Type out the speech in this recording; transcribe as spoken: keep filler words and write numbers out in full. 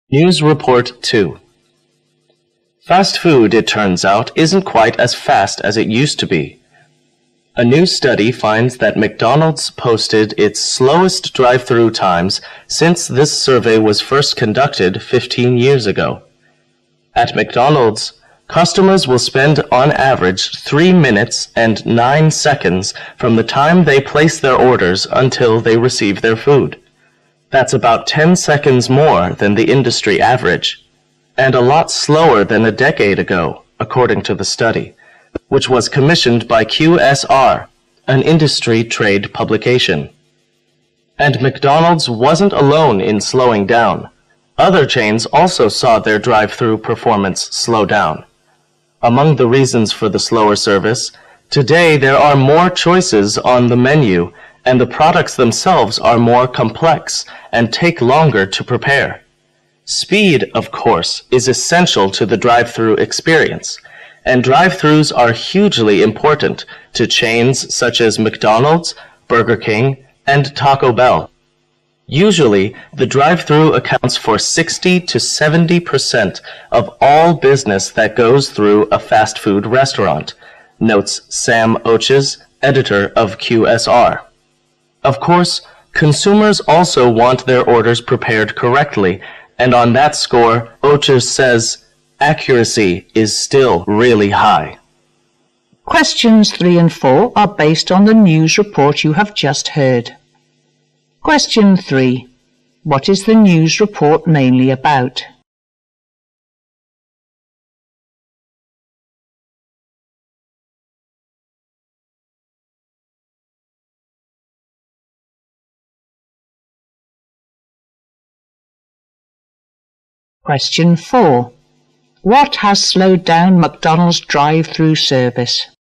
News Report two. Fast food, it turns out, isn't quite as fast as it used to be. A new study finds that McDonald's posted its slowest drive-through times since this survey was first conducted fifteen years ago. At McDonald's, customers will spend on average three minutes and nine seconds from the time they place their orders until they receive their food. That's about ten seconds more than the industry average, and a lot slower than a decade ago, according to the study, which was commissioned by Q S R, an industry trade publication. And McDonald's wasn't alone in slowing down. Other chains also saw their drive-through performance slow down. Among the reasons for the slower service, today there are more choices on the menu, and the products themselves are more complex and take longer to prepare. Speed, of course, is essential to the drive-through experience, and drive-thrus are hugely important to chains such as McDonald's, Burger King, and Taco Bell. Usually, the drive-through accounts for sixty to seventy percent of all business that goes through a fast food restaurant, notes Sam Oches, editor of Q S R. Of course, consumers also want their orders prepared correctly, and on that score, Oches says, accuracy is still really high. Questions three and four are based on the news report you have just heard. Question three. What is the news report mainly about? Question four. What has slowed down McDonald's drive-through service?